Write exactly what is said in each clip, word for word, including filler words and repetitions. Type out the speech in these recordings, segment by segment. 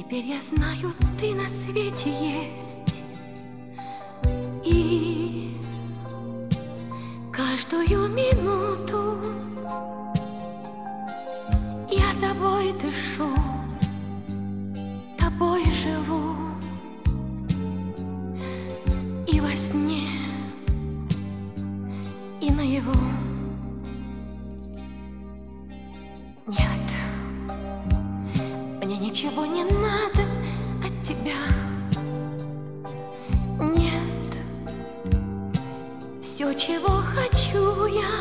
Теперь я знаю, ты на свете есть, и каждую минуту я тобой дышу, тобой живу, и во сне, и наяву. Нет, мне ничего не надо от тебя. Нет, все, чего хочу я,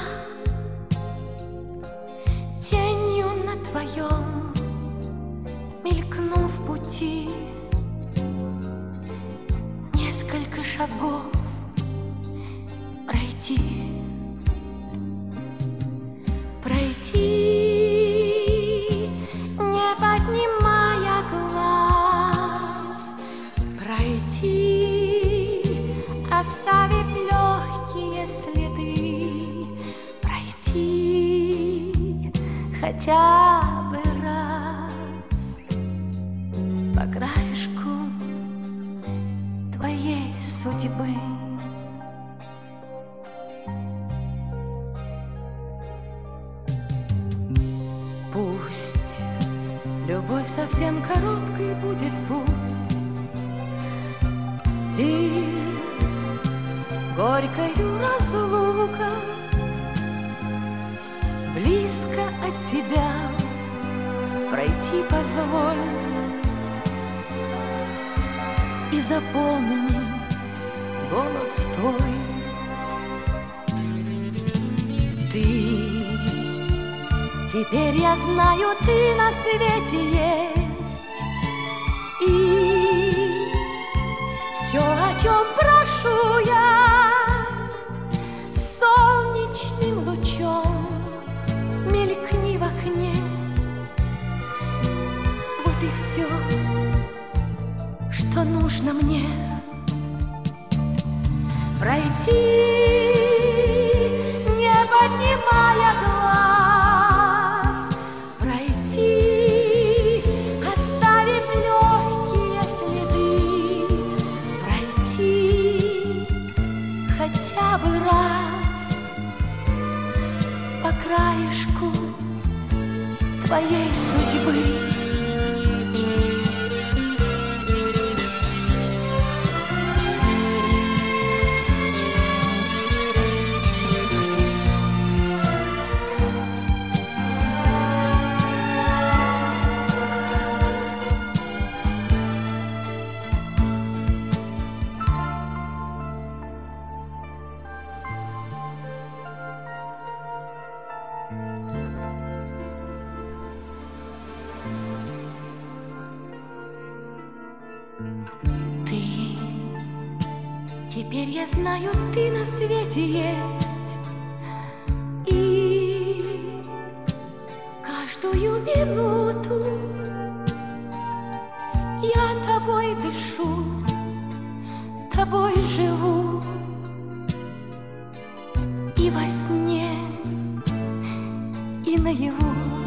тенью на твоем мелькну в пути, несколько шагов пройти, пройти, не поднимая глаз, пройти, оставив легкие следы, пройти хотя бы раз по краешку твоей судьбы. Пусть любовь совсем короткой будет, пусть, и горькою разлука, близко от тебя пройти позволь и запомнить голос твой. Ты, теперь я знаю, ты на свете есть, и все, о чем прошу я, солнечным лучом мелькни в окне. Вот и все, что нужно мне. Пройти, не поднимая глаз, пройти, оставив легкие следы, пройти хотя бы раз по краешку твоей судьбы. Ты, теперь я знаю, ты на свете есть, и каждую минуту я тобой дышу, тобой живу, и во сне, и наяву.